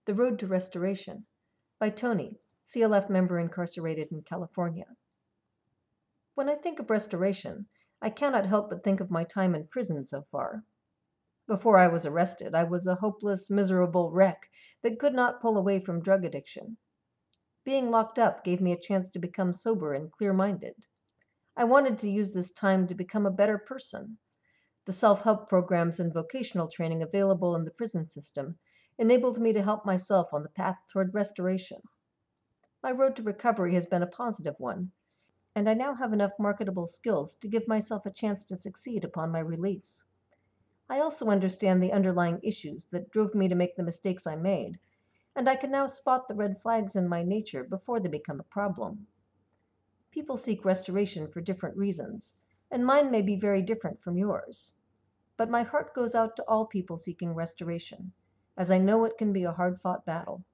The Road to Restoration by Tony, CLF member incarcerated in California. When I think of restoration, I cannot help but think of my time in prison so far. Before I was arrested, I was a hopeless, miserable wreck that could not pull away from drug addiction. Being locked up gave me a chance to become sober and clear-minded. I wanted to use this time to become a better person. The self-help programs and vocational training available in the prison system enabled me to help myself on the path toward restoration. My road to recovery has been a positive one, and I now have enough marketable skills to give myself a chance to succeed upon my release. I also understand the underlying issues that drove me to make the mistakes I made, and I can now spot the red flags in my nature before they become a problem. People seek restoration for different reasons, and mine may be very different from yours. But my heart goes out to all people seeking restoration, as I know it can be a hard-fought battle.